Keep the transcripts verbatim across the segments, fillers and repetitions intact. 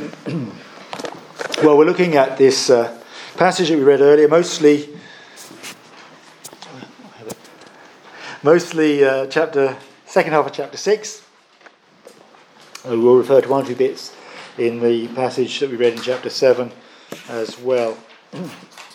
Well, we're looking at this uh, passage that we read earlier, mostly, mostly uh, chapter second half of chapter six. Uh, we'll refer to one or two bits in the passage that we read in chapter seven as well. On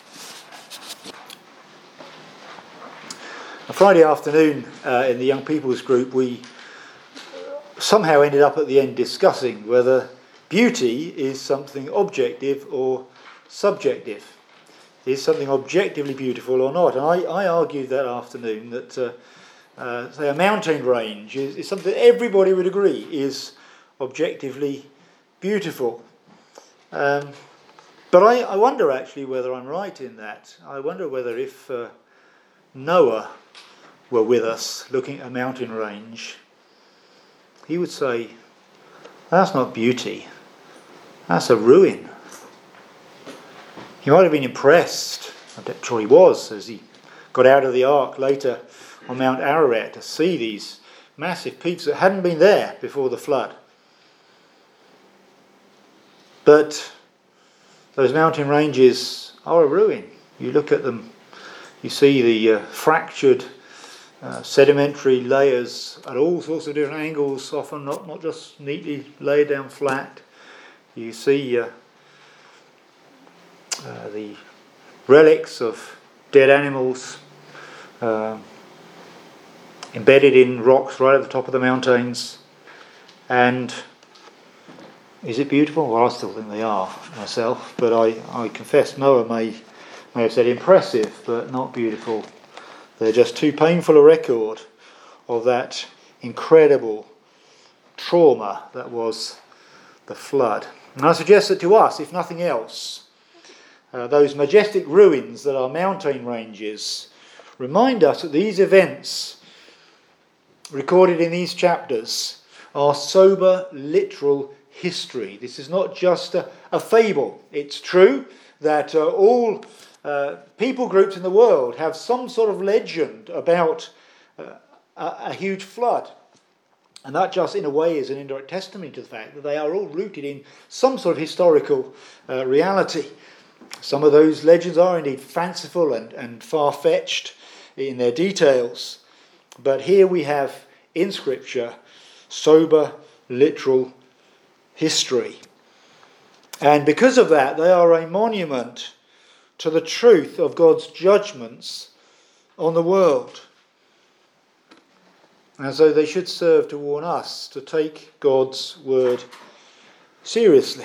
Friday afternoon, uh, in the young people's group, we somehow ended up at the end discussing whether beauty is something objective or subjective. Is something objectively beautiful or not? And I, I argued that afternoon that, uh, uh, say, a mountain range is, is something that everybody would agree is objectively beautiful. Um, but I, I wonder actually whether I'm right in that. I wonder whether if uh, Noah were with us looking at a mountain range, he would say, that's not beauty, that's a ruin. He might have been impressed, I'm sure he was, as he got out of the ark later on Mount Ararat to see these massive peaks that hadn't been there before the flood. But those mountain ranges are a ruin. You look at them, you see the uh, fractured Uh, sedimentary layers at all sorts of different angles, often not, not just neatly laid down flat. You see uh, uh, the relics of dead animals uh, embedded in rocks right at the top of the mountains. And is it beautiful? Well, I still think they are myself, but I, I confess Noah may, may have said impressive, but not beautiful. They're just too painful a record of that incredible trauma that was the flood. And I suggest that to us, if nothing else, uh, those majestic ruins that are mountain ranges remind us that these events recorded in these chapters are sober, literal history. This is not just a, a fable. It's true that uh, all Uh, people groups in the world have some sort of legend about uh, a, a huge flood. And that just in a way is an indirect testimony to the fact that they are all rooted in some sort of historical uh, reality. Some of those legends are indeed fanciful and, and far-fetched in their details. But here we have in Scripture sober, literal history. And because of that, they are a monument to the truth of God's judgments on the world. And so they should serve to warn us to take God's word seriously.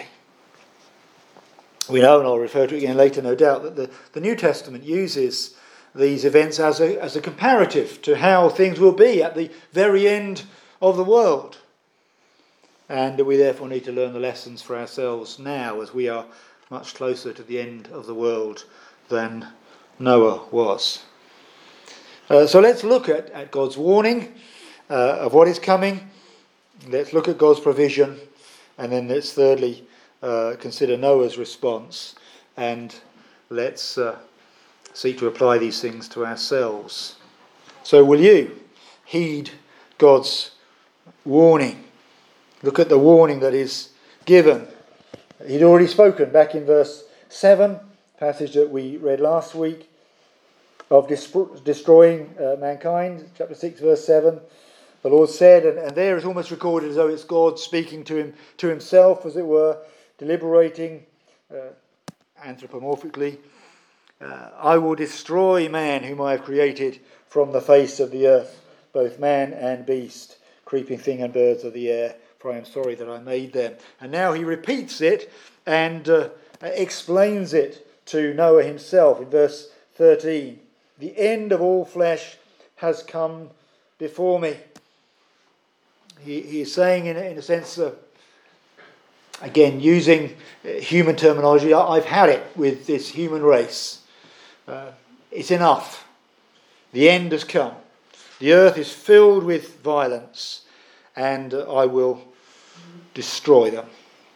We know, and I'll refer to it again later, no doubt, that the, the New Testament uses these events as a, as a comparative to how things will be at the very end of the world. And we therefore need to learn the lessons for ourselves now, as we are much closer to the end of the world than Noah was. Uh, so let's look at, at God's warning uh, of what is coming. Let's look at God's provision. And then let's thirdly uh, consider Noah's response. And let's uh, seek to apply these things to ourselves. So will you heed God's warning? Look at the warning that is given. He'd already spoken back in verse seven, passage that we read last week, of dis- destroying uh, mankind, chapter six, verse seven. The Lord said, and, and there it's almost recorded as though it's God speaking to him, to himself, as it were, deliberating uh, anthropomorphically. Uh, I will destroy man whom I have created from the face of the earth, both man and beast, creeping thing and birds of the air. For I am sorry that I made them. And now he repeats it and uh, explains it to Noah himself in verse thirteen. The end of all flesh has come before me. He, he is saying in, in a sense, uh, again, using human terminology, I've had it with this human race. Uh, it's enough. The end has come. The earth is filled with violence, and uh, I will destroy them.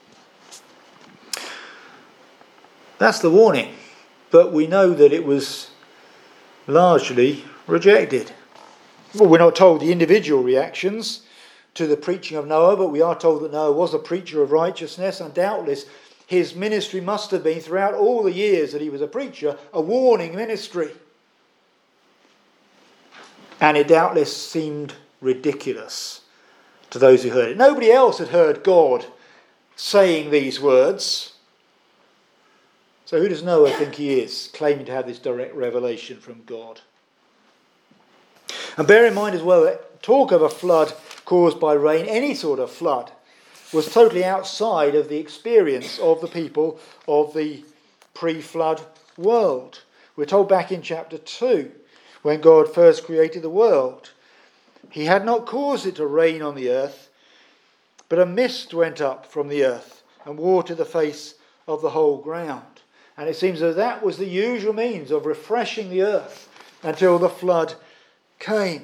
That's the warning, but we know that it was largely rejected. Well, we're not told the individual reactions to the preaching of Noah, but we are told that Noah was a preacher of righteousness, and doubtless his ministry must have been, throughout all the years that he was a preacher, a warning ministry. And it doubtless seemed ridiculous to those who heard it. Nobody else had heard God saying these words. So who does Noah think he is, claiming to have this direct revelation from God? And bear in mind as well that talk of a flood caused by rain, any sort of flood, was totally outside of the experience of the people of the pre-flood world. We're told back in chapter two, when God first created the world, he had not caused it to rain on the earth, but a mist went up from the earth and watered the face of the whole ground. And it seems that that was the usual means of refreshing the earth until the flood came.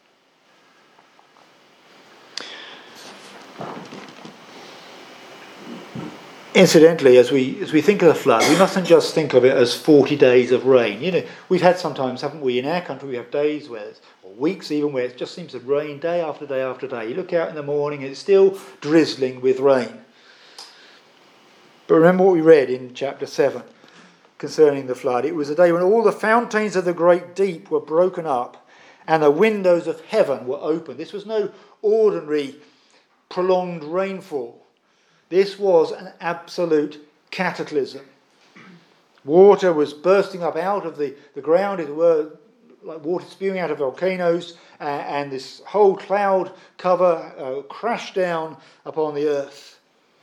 Incidentally, as we as we think of the flood, we mustn't just think of it as forty days of rain. You know, we've had sometimes, haven't we, in our country, we have days where, or weeks even, where it just seems to rain day after day after day. You look out in the morning and it's still drizzling with rain. But remember what we read in chapter seven concerning the flood. It was a day when all the fountains of the great deep were broken up and the windows of heaven were opened. This was no ordinary prolonged rainfall. This was an absolute cataclysm. Water was bursting up out of the, the ground, as it were, like water spewing out of volcanoes, uh, and this whole cloud cover uh, crashed down upon the earth.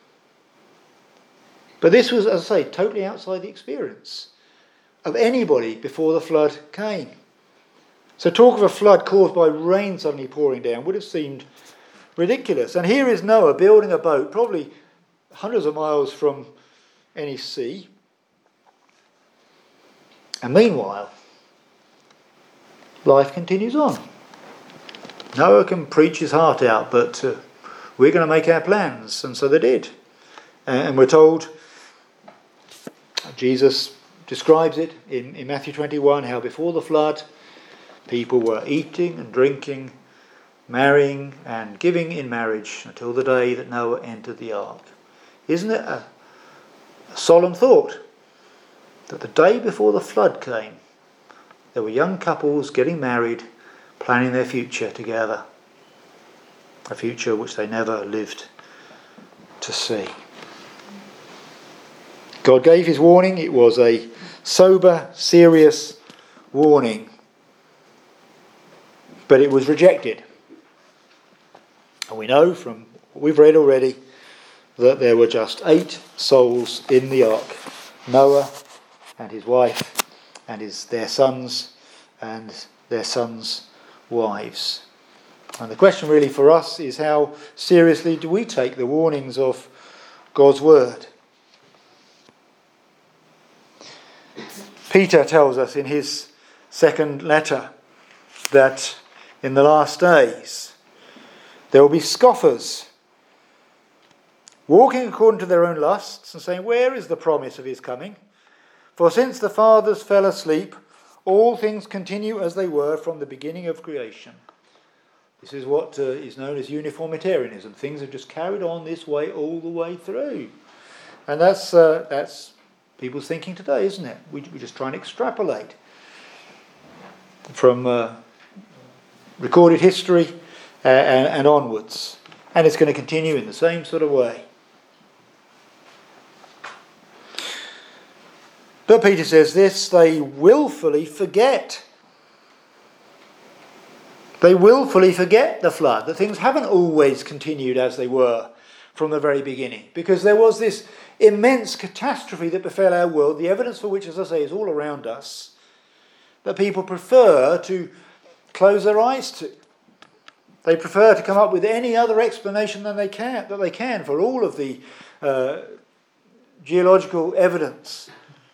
But this was, as I say, totally outside the experience of anybody before the flood came. So talk of a flood caused by rain suddenly pouring down would have seemed ridiculous. And here is Noah building a boat, probably hundreds of miles from any sea. And meanwhile, life continues on. Noah can preach his heart out, but uh, we're going to make our plans. And so they did. And we're told, Jesus describes it in, in Matthew twenty-one, how before the flood, people were eating and drinking, marrying and giving in marriage until the day that Noah entered the ark. Isn't it a, a solemn thought that the day before the flood came, there were young couples getting married, planning their future together, a future which they never lived to see. God gave his warning. It was a sober, serious warning, but it was rejected. And we know from what we've read already that there were just eight souls in the ark: Noah and his wife and his their sons and their sons' wives. And the question really for us is, how seriously do we take the warnings of God's word? Peter tells us in his second letter that in the last days there will be scoffers, walking according to their own lusts and saying, "Where is the promise of his coming? For since the fathers fell asleep, all things continue as they were from the beginning of creation." This is what uh, is known as uniformitarianism. Things have just carried on this way all the way through. And that's uh, that's people's thinking today, isn't it? We, we just try and extrapolate from uh, recorded history uh, and, and onwards. And it's going to continue in the same sort of way. But Peter says this: they willfully forget. They willfully forget the flood, that things haven't always continued as they were from the very beginning, because there was this immense catastrophe that befell our world, the evidence for which, as I say, is all around us, that people prefer to close their eyes to. They prefer to come up with any other explanation than they can, that they can for all of the uh, geological evidence.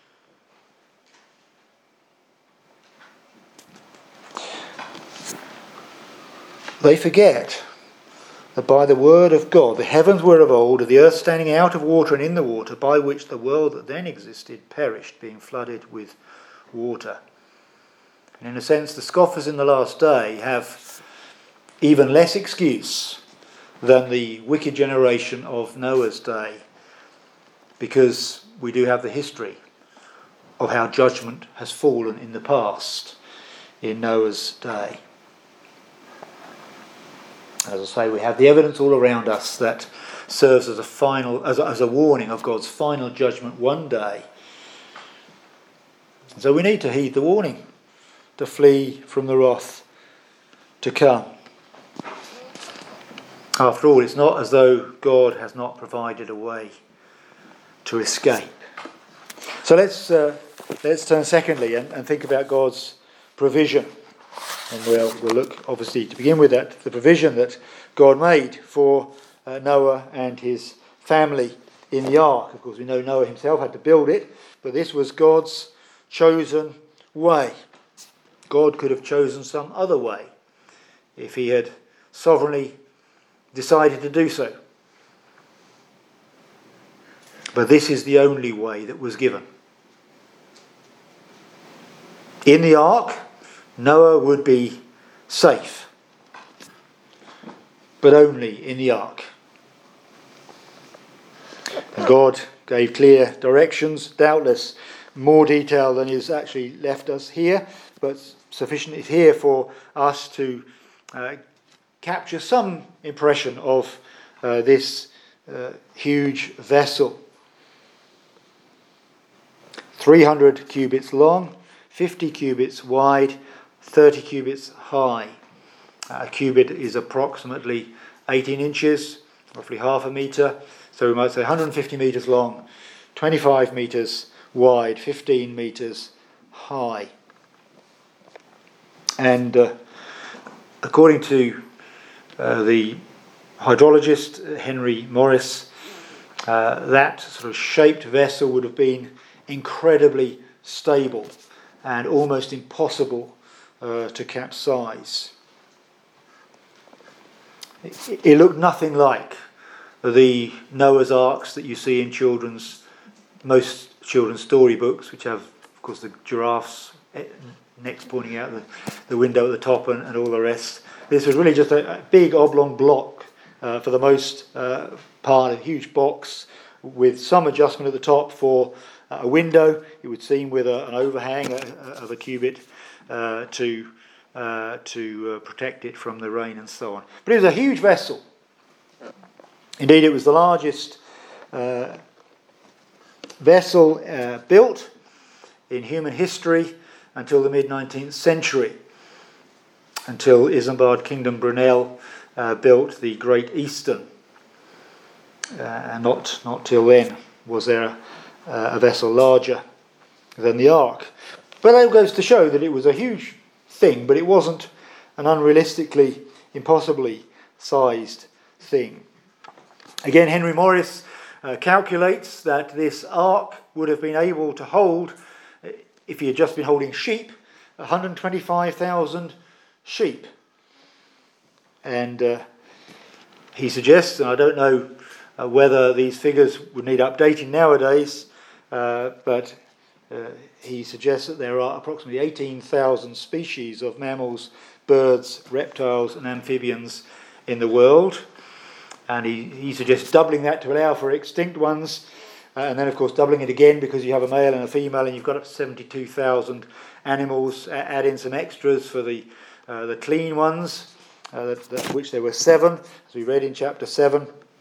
They forget that by the word of God, the heavens were of old, the earth standing out of water and in the water, by which the world that then existed perished, being flooded with water. And in a sense, the scoffers in the last day have even less excuse than the wicked generation of Noah's day, because we do have the history of how judgment has fallen in the past in Noah's day. As I say, we have the evidence all around us that serves as a final, as a, as a warning of God's final judgment one day. So we need to heed the warning, to flee from the wrath to come. After all, it's not as though God has not provided a way to escape. So let's uh, let's turn secondly and, and think about God's provision. And we'll, we'll look, obviously, to begin with, at the provision that God made for uh, Noah and his family in the ark. Of course, we know Noah himself had to build it, but this was God's chosen way. God could have chosen some other way if he had sovereignly decided to do so. But this is the only way that was given. In the ark, Noah would be safe, but only in the ark. And God gave clear directions, doubtless more detail than is actually left us here, but sufficient is here for us to uh, capture some impression of uh, this uh, huge vessel. three hundred cubits long, fifty cubits wide, thirty cubits high. A cubit is approximately eighteen inches, roughly half a metre. So we might say one hundred fifty metres long, twenty-five metres wide, fifteen metres high. And uh, according to uh, the hydrologist Henry Morris, uh, that sort of shaped vessel would have been incredibly stable and almost impossible uh, to capsize. It, it looked nothing like the Noah's Arks that you see in children's, most children's storybooks, which have, of course, the giraffes' necks pointing out the, the window at the top and, and all the rest. This was really just a, a big oblong block, uh, for the most uh, part, a huge box with some adjustment at the top for uh, a window, it would seem, with a, an overhang uh, of a cubit uh, to uh, to uh, protect it from the rain and so on. But it was a huge vessel. Indeed, it was the largest uh, vessel uh, built in human history until the mid-nineteenth century, until Isambard Kingdom Brunel uh, built the Great Eastern. Uh, and not, not till then was there a, uh, a vessel larger than the Ark. But that goes to show that it was a huge thing, but it wasn't an unrealistically, impossibly sized thing. Again, Henry Morris uh, calculates that this Ark would have been able to hold, if he had just been holding sheep, one hundred twenty-five thousand sheep. And uh, he suggests, and I don't know uh, whether these figures would need updating nowadays, uh, but uh, he suggests that there are approximately eighteen thousand species of mammals, birds, reptiles and amphibians in the world. And he, he suggests doubling that to allow for extinct ones, uh, and then of course doubling it again because you have a male and a female and you've got up to seventy-two thousand animals. Add in some extras for the uh, the clean ones, uh, that, that, which there were seven, as we read in chapter seven.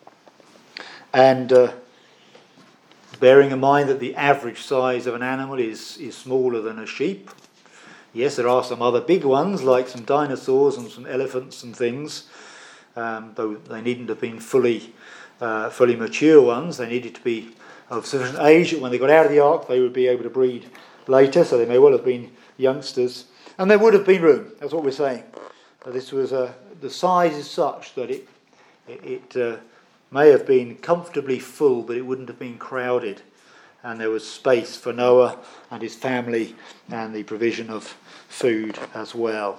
And uh, bearing in mind that the average size of an animal is, is smaller than a sheep. Yes, there are some other big ones, like some dinosaurs and some elephants and things, um, though they needn't have been fully uh, fully mature ones. They needed to be of sufficient age that when they got out of the ark they would be able to breed later, so they may well have been youngsters. And there would have been room, that's what we're saying. Uh, this was uh, the size is such that it, it, it uh, may have been comfortably full, but it wouldn't have been crowded. And there was space for Noah and his family and the provision of food as well.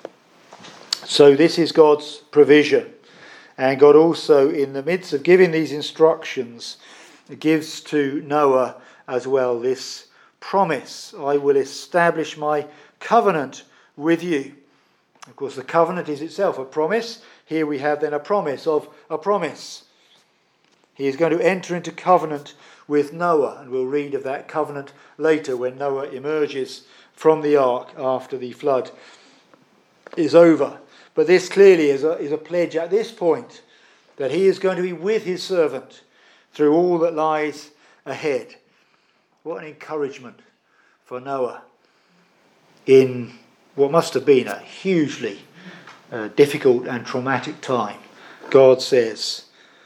So this is God's provision. And God also, in the midst of giving these instructions, gives to Noah as well this promise: I will establish my covenant with you. Of course, the covenant is itself a promise. here we have then a promise of a promise. He is going to enter into covenant with Noah, and we'll read of that covenant later when Noah emerges from the ark after the flood is over. But this clearly is a, is a pledge at this point that he is going to be with his servant through all that lies ahead. What an encouragement for Noah in what must have been a hugely uh, difficult and traumatic time. God says,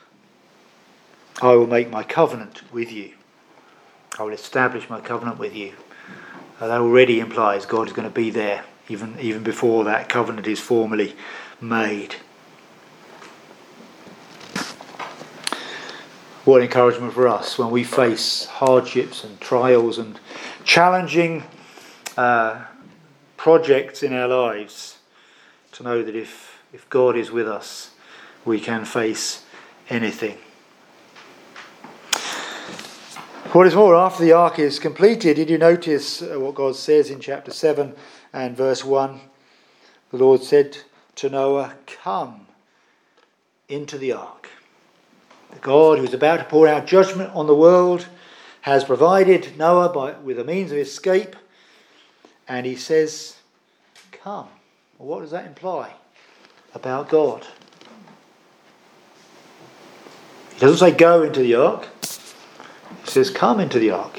I will make my covenant with you. I will establish my covenant with you. Uh, that already implies God is going to be there even, even before that covenant is formally made. What encouragement for us when we face hardships and trials and challenging uh, projects in our lives, to know that if, if God is with us, we can face anything. What is more, after the ark is completed, did you notice what God says in chapter seven and verse one? The Lord said to Noah, come into the ark. The God who is about to pour out judgment on the world has provided Noah by, with a means of escape, and he says, come. Well, what does that imply about God? He doesn't say go into the ark. He says come into the ark.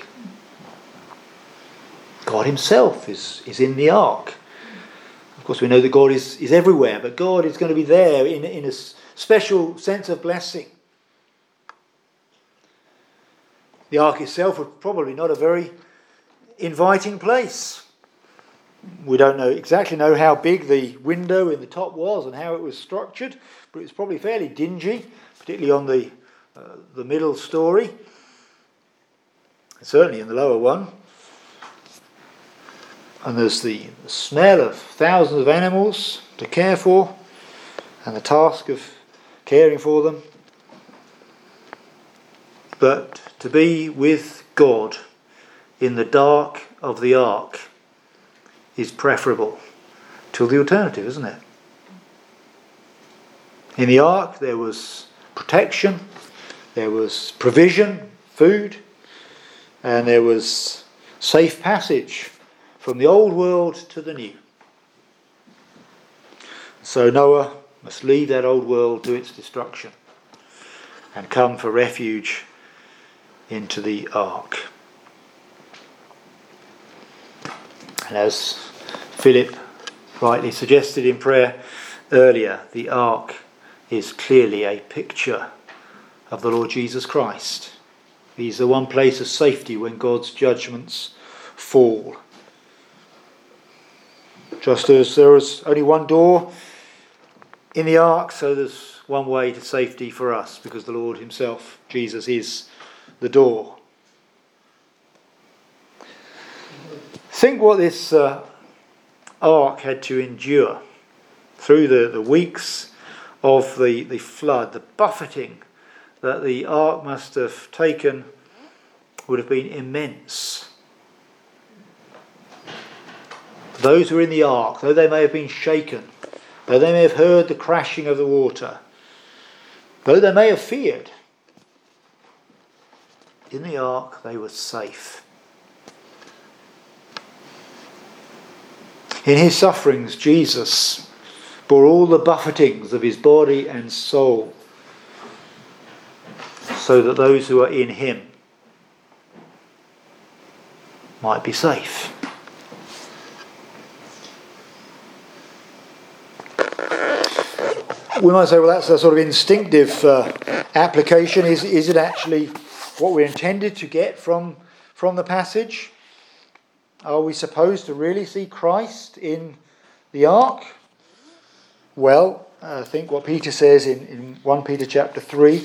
God himself is, is in the ark. Of course we know that God is, is everywhere, but God is going to be there in, in a special sense of blessing. The ark itself was probably not a very inviting place. We don't know exactly know how big the window in the top was and how it was structured, but it was probably fairly dingy, particularly on the uh, the middle story. Certainly in the lower one. And there's the smell of thousands of animals to care for, and the task of caring for them. But to be with God in the dark of the ark is preferable to the alternative, isn't it? In the ark there was protection, there was provision, food, and there was safe passage from the old world to the new. So Noah must leave that old world to its destruction and come for refuge into the ark. And as Philip rightly suggested in prayer earlier, the ark is clearly a picture of the Lord Jesus Christ. He's the one place of safety when God's judgments fall. Just as there is only one door in the ark, so there's one way to safety for us, because the Lord himself, Jesus, is the door. Think what this uh, ark had to endure through the, the weeks of the, the flood. The buffeting that the ark must have taken would have been immense. Those who were in the ark, though they may have been shaken, though they may have heard the crashing of the water, though they may have feared, in the ark they were safe. In his sufferings, Jesus bore all the buffetings of his body and soul, so that those who are in him might be safe. We might say, well, that's a sort of instinctive uh, application. Is, is it actually what we're intended to get from, from the passage? Are we supposed to really see Christ in the ark? Well, I think what Peter says in, in First Peter chapter three.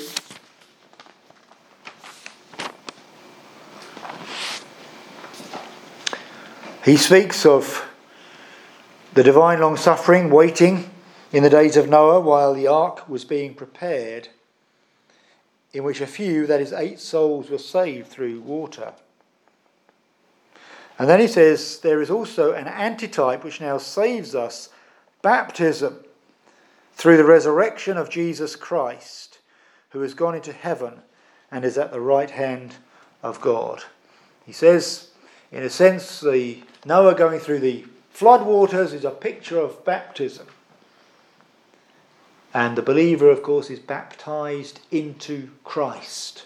He speaks of the divine long-suffering waiting in the days of Noah while the ark was being prepared, in which a few, that is eight souls, were saved through water. And then he says there is also an antitype which now saves us, baptism, through the resurrection of Jesus Christ, who has gone into heaven and is at the right hand of God. He says, in a sense, the Noah going through the flood waters is a picture of baptism. And the believer, of course, is baptized into Christ.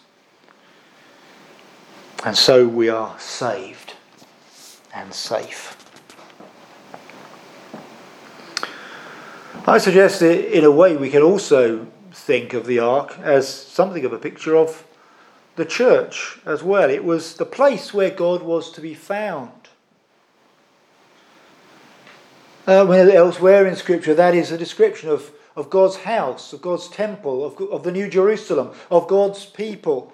And so we are saved and safe. I suggest that in a way we can also think of the ark as something of a picture of the church as well. It was the place where God was to be found. Uh, elsewhere in Scripture, that is a description of, of God's house, of God's temple, of, of the New Jerusalem, of God's people.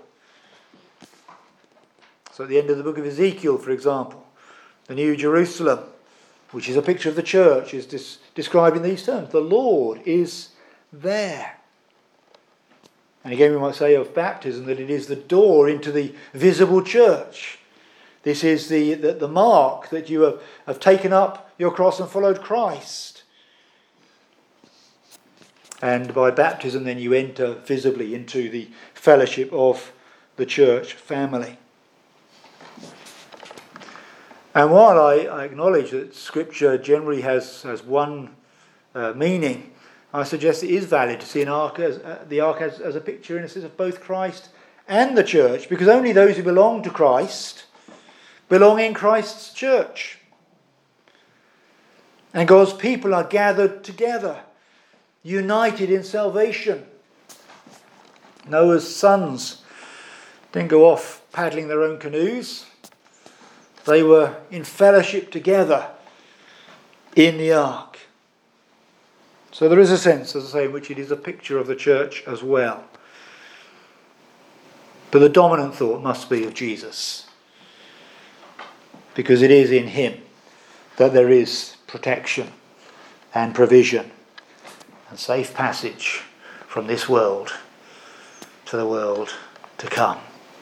So at the end of the book of Ezekiel, for example, the New Jerusalem, which is a picture of the church, is dis- described in these terms. The Lord is there. And again we might say of baptism that it is the door into the visible church. This is the, the, the mark that you have, have taken up your cross and followed Christ. And by baptism then you enter visibly into the fellowship of the church family. And while I, I acknowledge that Scripture generally has, has one uh, meaning, I suggest it is valid to see an ark as, uh, the ark as, as a picture in a sense of both Christ and the church, because only those who belong to Christ belong in Christ's church. And God's people are gathered together, united in salvation. Noah's sons didn't go off paddling their own canoes. They were in fellowship together in the ark. So there is a sense, as I say, in which it is a picture of the church as well. But the dominant thought must be of Jesus, because it is in him that there is protection and provision and safe passage from this world to the world to come.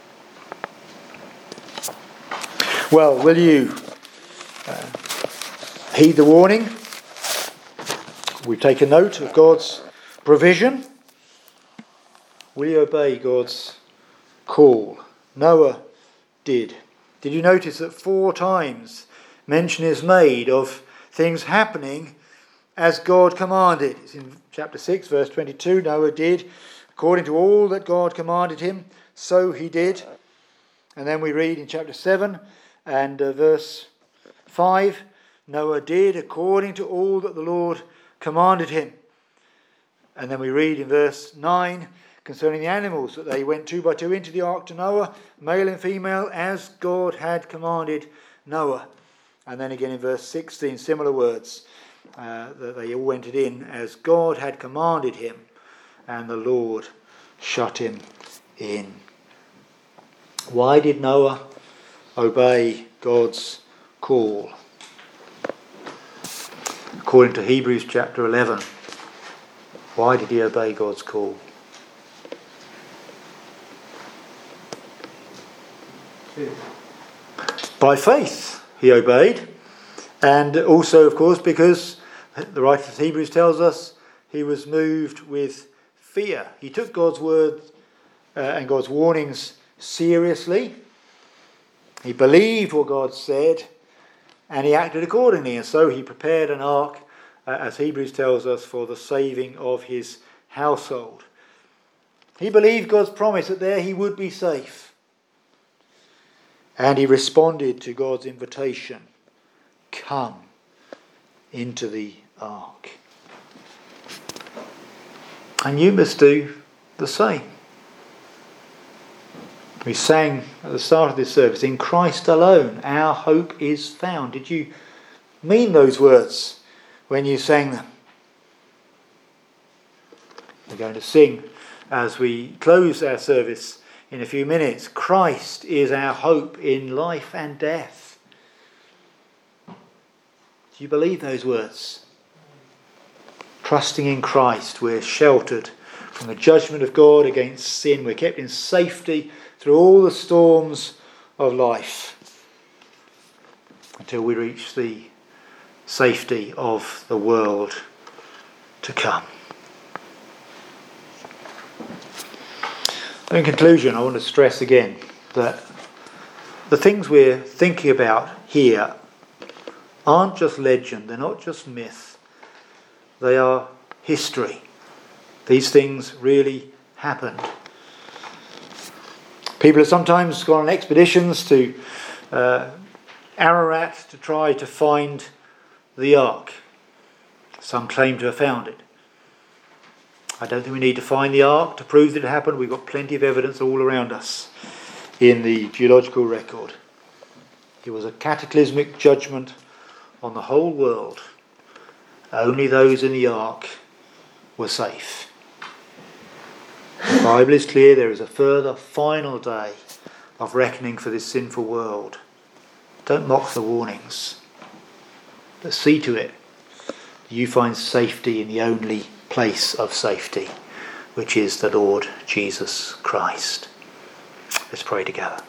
Well, will you uh, heed the warning? We've taken note of God's provision. Will you obey God's call? Noah did. Did you notice that four times mention is made of things happening as God commanded? It's in chapter six, verse twenty-two. Noah did according to all that God commanded him, so he did. And then we read in chapter seven and uh, verse five, Noah did according to all that the Lord commanded him. And then we read in verse nine concerning the animals, that they went two by two into the ark to Noah, male and female, as God had commanded Noah. And then again in verse sixteen, similar words, uh, that they all went in as God had commanded him, and the Lord shut him in. Why did Noah obey God's call? According to Hebrews chapter eleven, why did he obey God's call? By faith he obeyed, and also, of course, because the writer of Hebrews tells us he was moved with fear. He took God's word uh, and God's warnings seriously. He believed what God said, and he acted accordingly. And so he prepared an ark, uh, as Hebrews tells us, for the saving of his household. He believed God's promise that there he would be safe. And he responded to God's invitation, come into the ark. And you must do the same. We sang at the start of this service, in Christ alone our hope is found. Did you mean those words when you sang them? We're going to sing as we close our service in a few minutes. Christ is our hope in life and death. Do you believe those words? Trusting in Christ, we're sheltered from the judgment of God against sin. We're kept in safety through all the storms of life until we reach the safety of the world to come. In conclusion, I want to stress again that the things we're thinking about here aren't just legend, they're not just myth, they are history. These things really happened. People have sometimes gone on expeditions to uh, Ararat to try to find the Ark. Some claim to have found it. I don't think we need to find the Ark to prove that it happened. We've got plenty of evidence all around us in the geological record. It was a cataclysmic judgment on the whole world. Only those in the Ark were safe. The Bible is clear, there is a further final day of reckoning for this sinful world. Don't mock the warnings, but see to it that you find safety in the only place of safety, which is the Lord Jesus Christ. Let's pray together.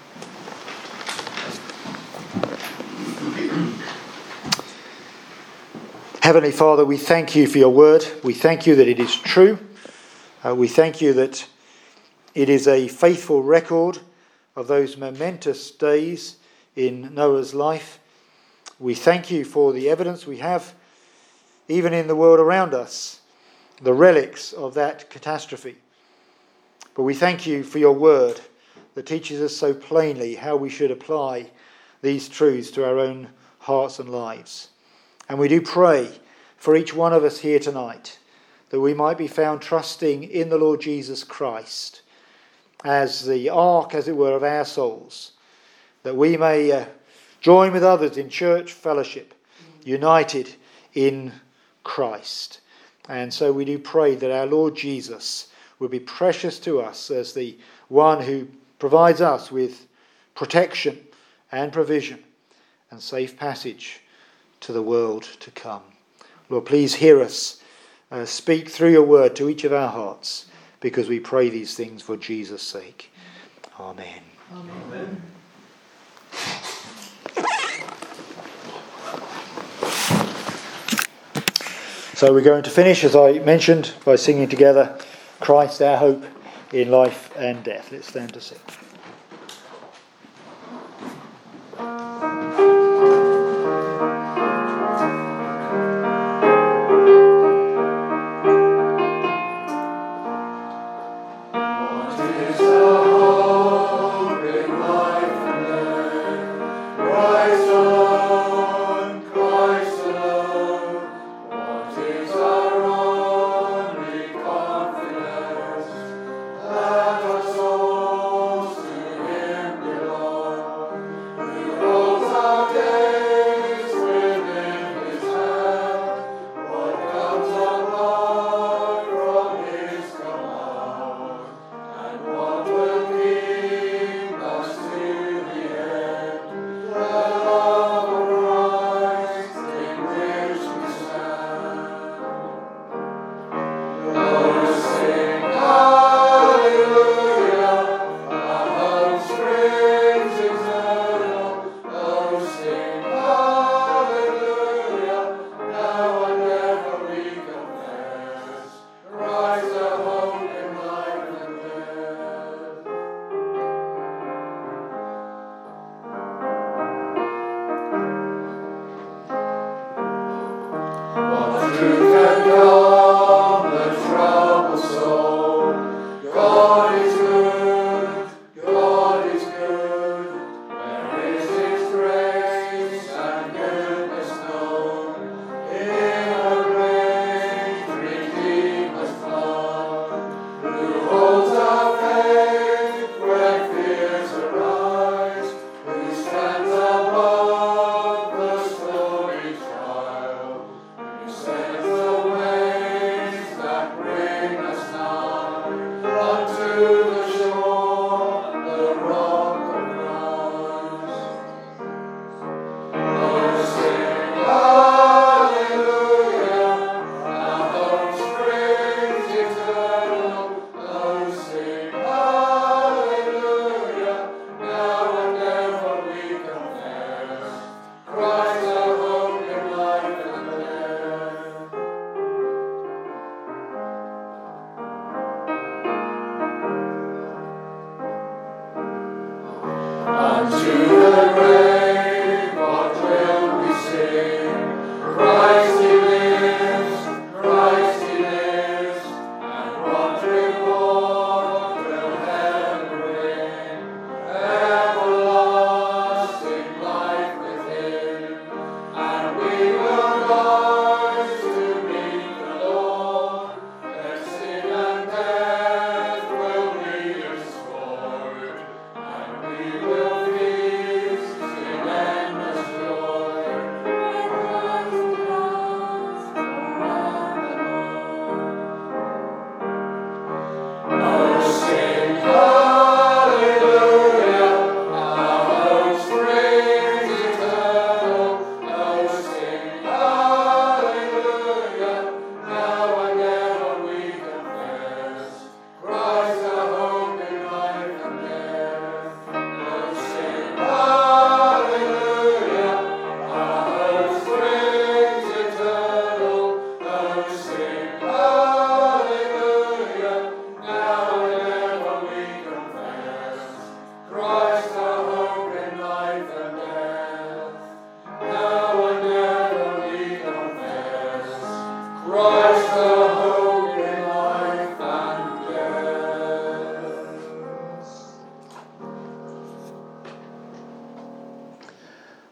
Heavenly Father, we thank you for your word. We thank you that it is true. Uh, we thank you that it is a faithful record of those momentous days in Noah's life. We thank you for the evidence we have, even in the world around us, the relics of that catastrophe. But we thank you for your word that teaches us so plainly how we should apply these truths to our own hearts and lives. And we do pray for each one of us here tonight, that we might be found trusting in the Lord Jesus Christ as the ark, as it were, of our souls, that we may uh, join with others in church fellowship, united in Christ. And so we do pray that our Lord Jesus will be precious to us as the one who provides us with protection and provision and safe passage to the world to come. Lord, please hear us uh, speak through your word to each of our hearts, because we pray these things for Jesus' sake. Amen. Amen. So we're going to finish, as I mentioned, by singing together, Christ our hope in life and death. Let's stand to sing. What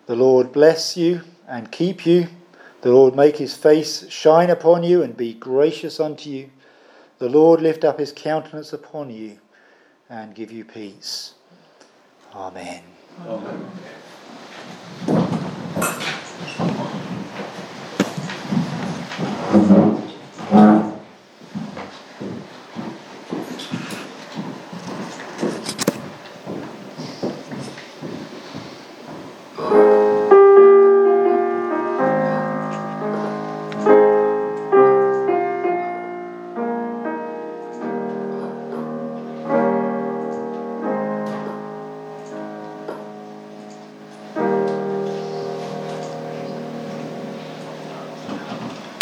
The Lord bless you and keep you. The Lord make his face shine upon you and be gracious unto you. The Lord lift up his countenance upon you and give you peace. Amen. Amen.